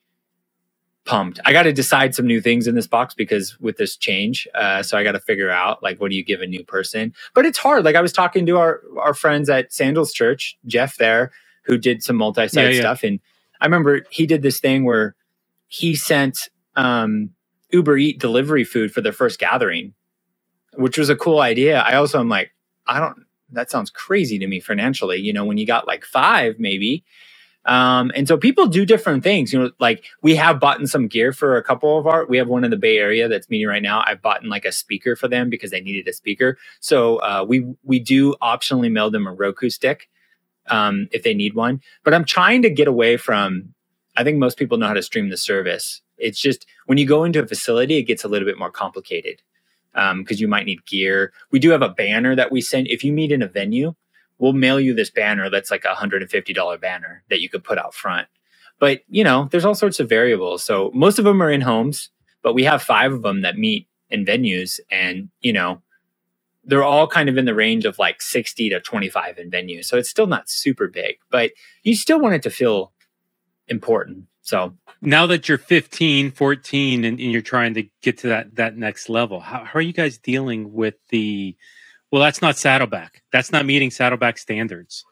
pumped. I got to decide some new things in this box because with this change, uh, so I got to figure out like, what do you give a new person? But it's hard. Like I was talking to our, our friends at Sandals Church, Jeff there, who did some multi-site yeah, yeah. stuff. And I remember he did this thing where he sent um, Uber Eat delivery food for their first gathering, which was a cool idea. I also am like, I don't, that sounds crazy to me financially, you know, when you got like five maybe. Um, and so people do different things, you know, like we have bought in some gear for a couple of our, we have one in the Bay Area that's meeting right now. I've bought in like a speaker for them because they needed a speaker. So uh, we, we do optionally mail them a Roku stick um, if they need one, but I'm trying to get away from, I think most people know how to stream the service. It's just when you go into a facility, it gets a little bit more complicated because um, you might need gear. We do have a banner that we send. If you meet in a venue, we'll mail you this banner that's like a one hundred fifty dollars banner that you could put out front. But, you know, there's all sorts of variables. So most of them are in homes, but we have five of them that meet in venues. And, you know, they're all kind of in the range of like sixty to twenty-five in venues. So it's still not super big, but you still want it to feel important. So now that you're fifteen, fourteen, and, and you're trying to get to that, that next level, how, how are you guys dealing with the, well, that's not Saddleback. That's not meeting Saddleback standards.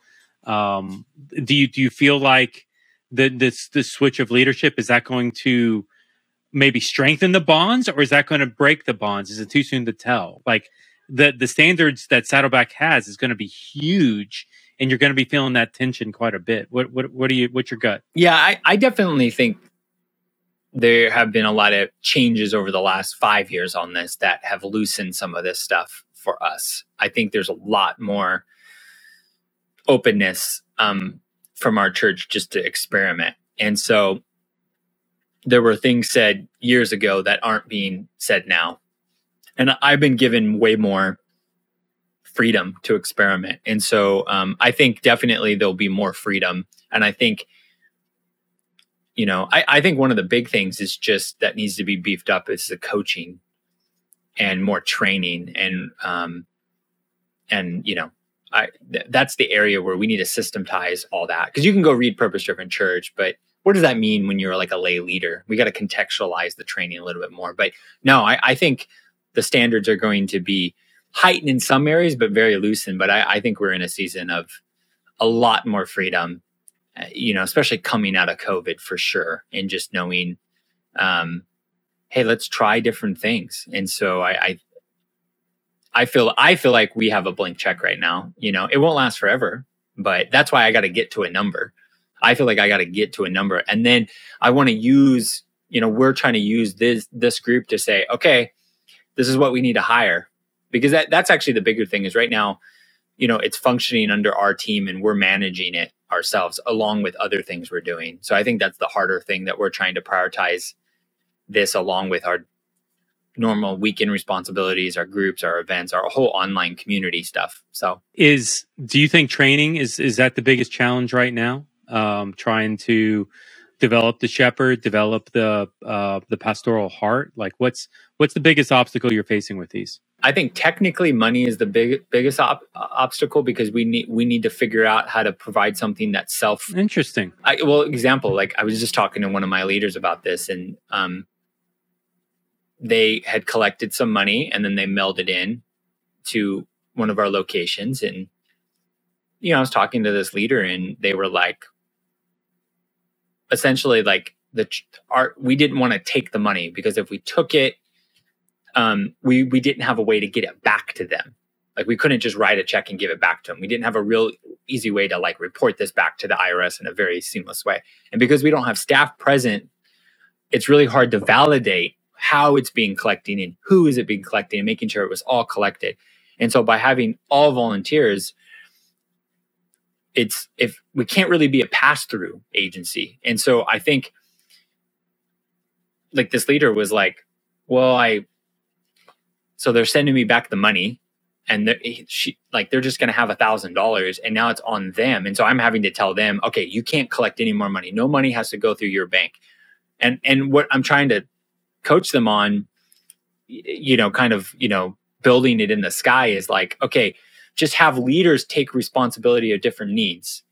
Um, do you, do you feel like the, this, this switch of leadership, is that going to maybe strengthen the bonds or is that going to break the bonds? Is it too soon to tell? Like the, the standards that Saddleback has is going to be huge. And you're going to be feeling that tension quite a bit. What what what do you? What's your gut? Yeah, I, I definitely think there have been a lot of changes over the last five years on this that have loosened some of this stuff for us. I think there's a lot more openness um, from our church just to experiment, and so there were things said years ago that aren't being said now, and I've been given way more freedom to experiment. And so um, I think definitely there'll be more freedom. And I think, you know, I, I think one of the big things is just that needs to be beefed up is the coaching and more training. And, um, and, you know, I, th- that's the area where we need to systematize all that. Cause you can go read Purpose Driven Church, but what does that mean when you're like a lay leader? We got to contextualize the training a little bit more. But no, I, I think the standards are going to be heightened in some areas, but very loosened. But I, I think we're in a season of a lot more freedom, uh, you know, especially coming out of COVID for sure. And just knowing, um, hey, let's try different things. And so I, I, I feel, I feel like we have a blank check right now. You know, it won't last forever, but that's why I got to get to a number. I feel like I got to get to a number. And then I want to use, you know, we're trying to use this, this group to say, okay, this is what we need to hire. Because that, that's actually the bigger thing is right now, you know, it's functioning under our team and we're managing it ourselves along with other things we're doing. So I think that's the harder thing that we're trying to prioritize this along with our normal weekend responsibilities, our groups, our events, our whole online community stuff. So is, do you think training is, is that the biggest challenge right now? Um, trying to develop the shepherd, develop the uh, the pastoral heart? Like, what's what's the biggest obstacle you're facing with these? I think technically money is the big, biggest op- obstacle because we need we need to figure out how to provide something that's self. Interesting. I, well, example, like I was just talking to one of my leaders about this, and um, they had collected some money and then they mailed it in to one of our locations. And, you know, I was talking to this leader and they were like, essentially like the our, we didn't want to take the money because if we took it, um, we, we didn't have a way to get it back to them. Like we couldn't just write a check and give it back to them. We didn't have a real easy way to like report this back to the I R S in a very seamless way. And because we don't have staff present, it's really hard to validate how it's being collected and who is it being collected and making sure it was all collected. And so by having all volunteers, it's if we can't really be a pass-through agency. And so I think like this leader was like, well, I, so they're sending me back the money and they're, she, like, they're just going to have a thousand dollars and now it's on them. And so I'm having to tell them, okay, you can't collect any more money. No money has to go through your bank. And, and what I'm trying to coach them on, you know, kind of, you know, building it in the sky is like, okay, just have leaders take responsibility of different needs.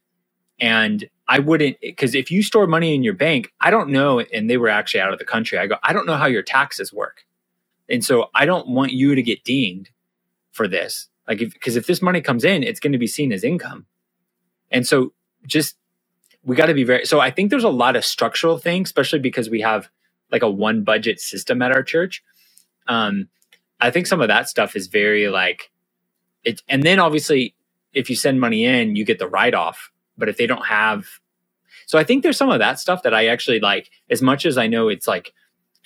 And I wouldn't, because if you store money in your bank, I don't know, and they were actually out of the country. I go, I don't know how your taxes work. And so I don't want you to get dinged for this. Like, because if, if this money comes in, it's going to be seen as income. And so just, we got to be very, so I think there's a lot of structural things, especially because we have like a one budget system at our church. Um, I think some of that stuff is very like, it, and then obviously if you send money in, you get the write-off. But if they don't have, so I think there's some of that stuff that I actually like, as much as I know it's like,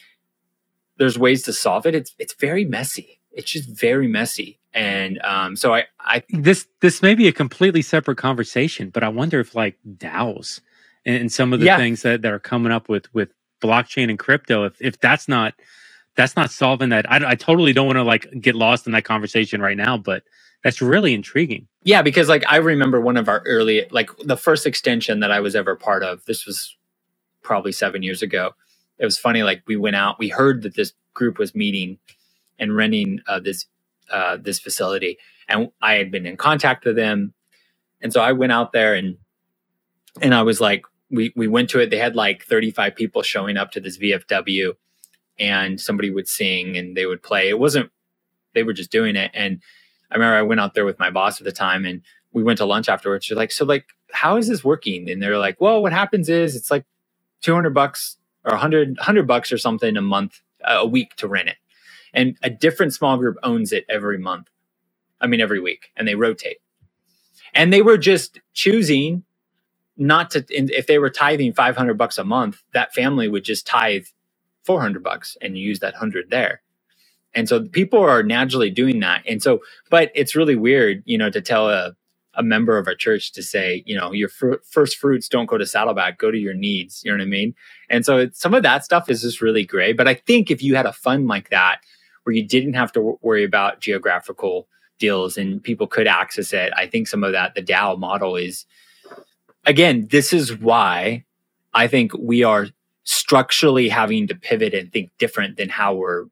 there's ways to solve it. It's, it's very messy. It's just very messy. And um, so I, I, this, this may be a completely separate conversation, but I wonder if like DAOs and, and some of the yeah. things that, that are coming up with, with blockchain and crypto, if, if that's not, that's not solving that. I, I totally don't want to like get lost in that conversation right now, but that's really intriguing. Yeah, because like I remember one of our early, like the first extension that I was ever part of, this was probably seven years ago. It was funny, like we went out, we heard that this group was meeting and renting uh, this uh, this facility. And I had been in contact with them. And so I went out there and and I was like, we we went to it. They had like thirty-five people showing up to this V F W and somebody would sing and they would play. It wasn't, they were just doing it. And I remember I went out there with my boss at the time and we went to lunch afterwards. She's like, so like, how is this working? And they're like, well, what happens is it's like two hundred bucks or one hundred, one hundred bucks or something a month, a week to rent it. And a different small group owns it every month. I mean, every week, and they rotate. And they were just choosing not to, if they were tithing five hundred bucks a month, that family would just tithe four hundred bucks and use that hundred there. And so people are naturally doing that. And so, but it's really weird, you know, to tell a, a member of our church to say, you know, your fr- first fruits don't go to Saddleback, go to your needs. You know what I mean? And so it's, some of that stuff is just really gray. But I think if you had a fund like that, where you didn't have to w- worry about geographical deals and people could access it, I think some of that, the DAO model is, again, this is why I think we are structurally having to pivot and think different than how we're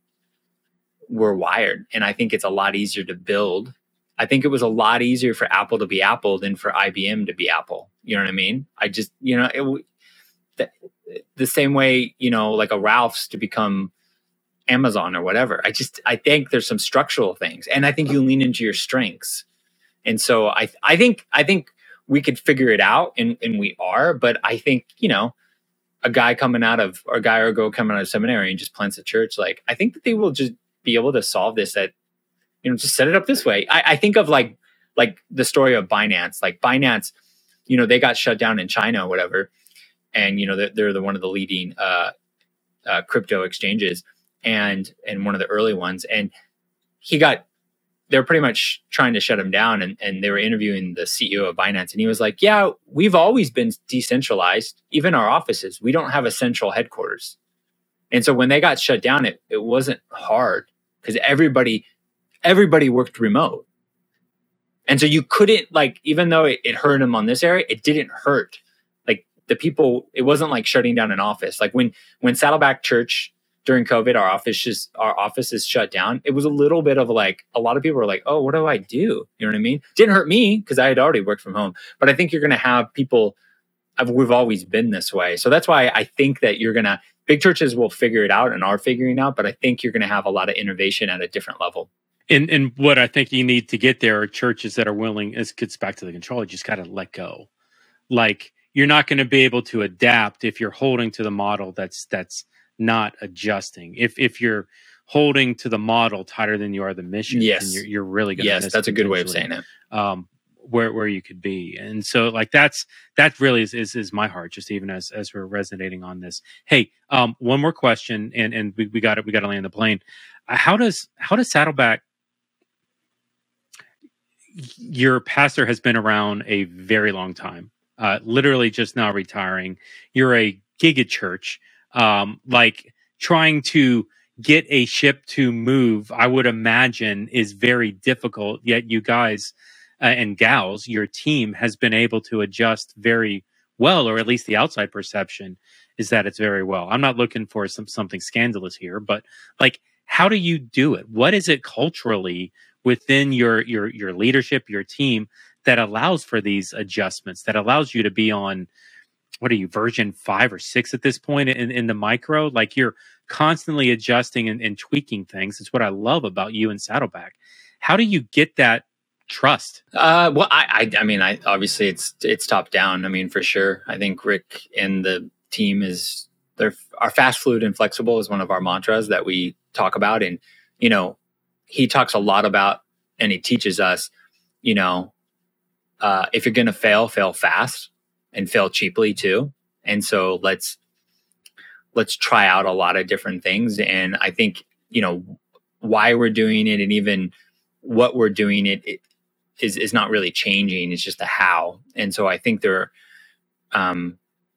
we're wired. And I think it's a lot easier to build. I think it was a lot easier for Apple to be Apple than for I B M to be Apple. You know what I mean? I just, you know, it, the, the same way, you know, like a Ralph's to become Amazon or whatever. I just, I think there's some structural things, and I think you lean into your strengths. And so I, I think, I think we could figure it out, and, and we are, but I think, you know, a guy coming out of, or a guy or a girl coming out of seminary and just plants a church, like, I think that they will just be able to solve this at, you know, just set it up this way. I, I think of like, like the story of Binance, like Binance, you know, they got shut down in China or whatever. And, you know, they're, they're the, one of the leading uh, uh, crypto exchanges and, and one of the early ones. And he got, they're pretty much trying to shut him down. And, and they were interviewing the C E O of Binance. And he was like, yeah, we've always been decentralized, even our offices. We don't have a central headquarters. And so when they got shut down, it, it wasn't hard because everybody, everybody worked remote. And so you couldn't, like, even though it, it hurt them on this area, it didn't hurt like the people, it wasn't like shutting down an office. Like when, when Saddleback Church during COVID, our office just, our office is shut down. It was a little bit of like, a lot of people were like, oh, what do I do? You know what I mean? Didn't hurt me because I had already worked from home, but I think you're going to have people, I've, we've always been this way. So that's why I think that you're going to, big churches will figure it out and are figuring it out, but I think you're going to have a lot of innovation at a different level. And and what I think you need to get there are churches that are willing, it gets back to the control, you just got to let go. Like, you're not going to be able to adapt if you're holding to the model that's that's not adjusting. If if you're holding to the model tighter than you are the mission, yes, then you're, you're really going to yes, that's a good way of saying it. Um, where where you could be. And so like that's that really is is, is my heart, just even as as we're resonating on this. Hey, um, one more question, and and we, we got it, we got to land the plane. Uh, how does how does Saddleback, your pastor has been around a very long time, uh, literally just now retiring. You're a giga church, um, like trying to get a ship to move, I would imagine is very difficult. Yet you guys uh, and gals, your team has been able to adjust very well, or at least the outside perception is that it's very well. I'm not looking for some something scandalous here, but like, how do you do it? What is it culturally within your your your leadership, your team, that allows for these adjustments, that allows you to be on, what are you, version five or six at this point in, in the micro? Like, you're constantly adjusting and, and tweaking things. It's what I love about you and Saddleback. How do you get that trust? Uh, well, I, I, I mean, I obviously it's it's top down. I mean, for sure. I think Rick and the team is they're our fast, fluid, and flexible is one of our mantras that we talk about, and you know, he talks a lot about, and he teaches us, you know, uh, if you're going to fail, fail fast and fail cheaply too. And so let's, let's try out a lot of different things. And I think, you know, why we're doing it and even what we're doing it, it is, is not really changing. It's just a how. And so I think there, um,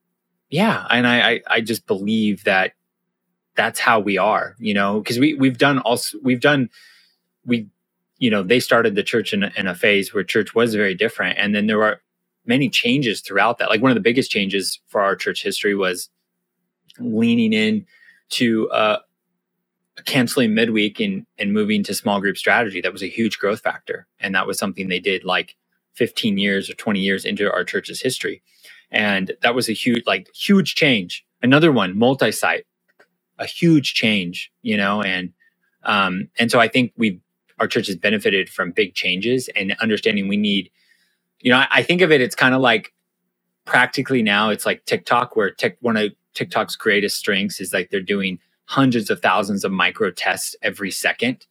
yeah. And I, I, I just believe that that's how we are, you know, cause we, we've done also, we've done, we, you know, they started the church in a, in a phase where church was very different. And then there were many changes throughout that. Like one of the biggest changes for our church history was leaning in to uh, canceling midweek and, and moving to small group strategy. That was a huge growth factor. And that was something they did like fifteen years or twenty years into our church's history. And that was a huge, like huge change. Another one, multi-site, a huge change, you know, and, um, and so I think we've, our church has benefited from big changes and understanding we need, you know, I, I think of it, it's kind of like practically now it's like TikTok, where tech, one of TikTok's greatest strengths is like they're doing hundreds of thousands of micro tests every second.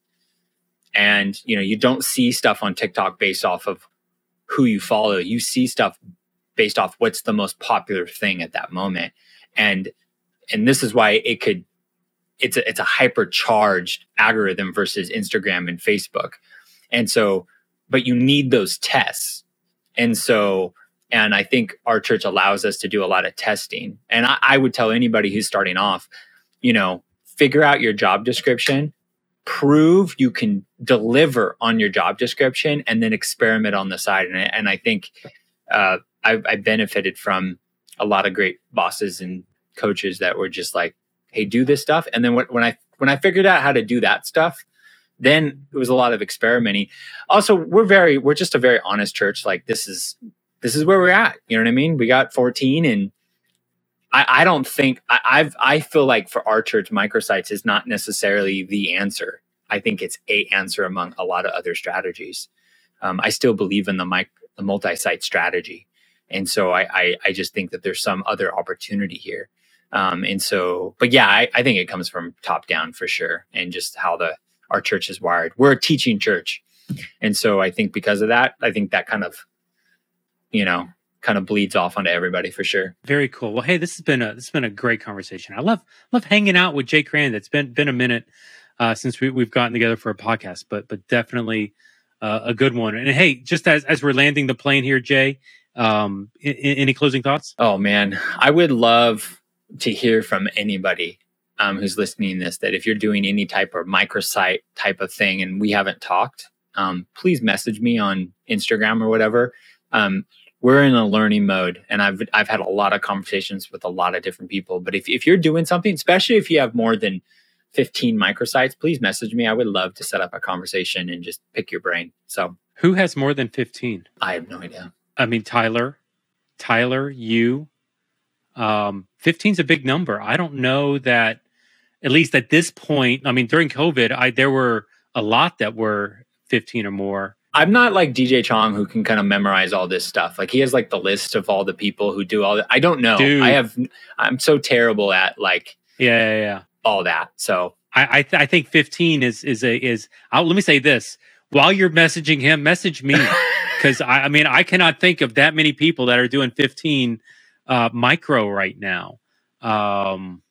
And, you know, you don't see stuff on TikTok based off of who you follow. You see stuff based off what's the most popular thing at that moment. And, and this is why it could, it's a, it's a hypercharged algorithm versus Instagram and Facebook. And so, but you need those tests. And so, and I think our church allows us to do a lot of testing. And I, I would tell anybody who's starting off, you know, figure out your job description, prove you can deliver on your job description, and then experiment on the side. And, and I think uh, I've, I've benefited from a lot of great bosses and coaches that were just like, hey, do this stuff. And then when, when I when I figured out how to do that stuff, then it was a lot of experimenting. Also, we're very we're just a very honest church. Like this is this is where we're at. You know what I mean? We got fourteen, and I, I don't think I, I've I feel like for our church, microsites is not necessarily the answer. I think it's a answer among a lot of other strategies. Um, I still believe in the mic the multi-site strategy, and so I, I I just think that there's some other opportunity here. Um, and so, but yeah, I, I think it comes from top down for sure. And just how the, our church is wired. We're a teaching church. And so I think because of that, I think that kind of, you know, kind of bleeds off onto everybody for sure. Very cool. Well, hey, this has been a, this has been a great conversation. I love, love hanging out with Jay Crandon. It's been, been a minute, uh, since we, we've gotten together for a podcast, but, but definitely, uh, a good one. And hey, just as, as we're landing the plane here, Jay, um, I- any closing thoughts? Oh man, I would love to hear from anybody um, who's listening to this, that if you're doing any type of microsite type of thing and we haven't talked, um, please message me on Instagram or whatever. Um, we're in a learning mode, and I've I've had a lot of conversations with a lot of different people. But if if you're doing something, especially if you have more than fifteen microsites, please message me. I would love to set up a conversation and just pick your brain. So who has more than fifteen? I have no idea. I mean, Tyler, Tyler, you, um, fifteen is a big number. I don't know that, at least at this point. I mean, during COVID, I there were a lot that were fifteen or more. I'm not like D J Chong who can kind of memorize all this stuff. Like he has like the list of all the people who do all that. I don't know. Dude. I have, I'm so terrible at like, yeah, yeah, yeah. all that. So I, I, th- I think fifteen is, is a, is, I'll, let me say this, while you're messaging him, message me. Cause I, I mean, I cannot think of that many people that are doing fifteen, uh, micro right now. Um,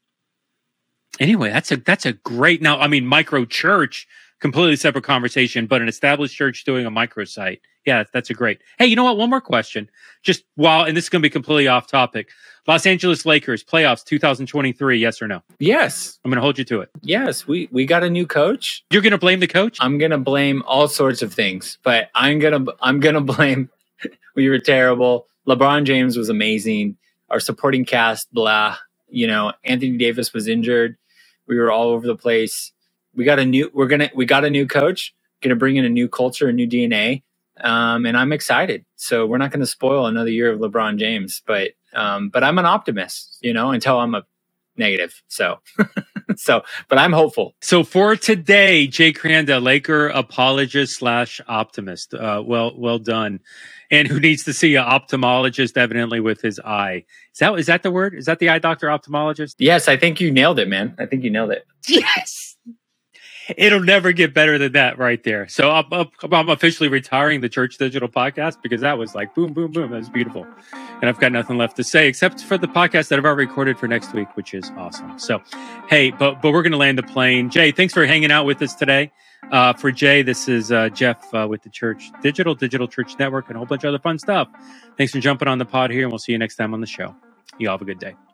anyway, that's a, that's a great, now, I mean, micro church, completely separate conversation, but an established church doing a microsite. Yeah, that's a great. Hey, you know what? One more question. Just while, and this is going to be completely off topic. Los Angeles Lakers playoffs two thousand twenty-three, yes or no? Yes. I'm going to hold you to it. Yes. We, we got a new coach. You're going to blame the coach? I'm going to blame all sorts of things, but I'm going to, I'm going to blame, we were terrible. LeBron James was amazing. Our supporting cast, blah, you know, Anthony Davis was injured. We were all over the place. We got a new, we're going to, we got a new coach, going to bring in a new culture, a new D N A. Um, and I'm excited. So we're not going to spoil another year of LeBron James, but, um, but I'm an optimist, you know, until I'm a negative. So, so, but I'm hopeful. So for today, Jay Kranda, Laker apologist slash optimist. Uh, well, well done. And who needs to see an ophthalmologist, evidently with his eye. Is that, is that the word? Is that the eye doctor ophthalmologist? Yes. I think you nailed it, man. I think you nailed it. Yes. It'll never get better than that right there. So I'm, I'm officially retiring the Church Digital podcast because that was like boom, boom, boom. That was beautiful. And I've got nothing left to say except for the podcast that I've already recorded for next week, which is awesome. So, hey, but but we're going to land the plane. Jay, thanks for hanging out with us today. Uh, for Jay, this is uh, Jeff uh, with the Church Digital, Digital Church Network, and a whole bunch of other fun stuff. Thanks for jumping on the pod here, and we'll see you next time on the show. You all have a good day.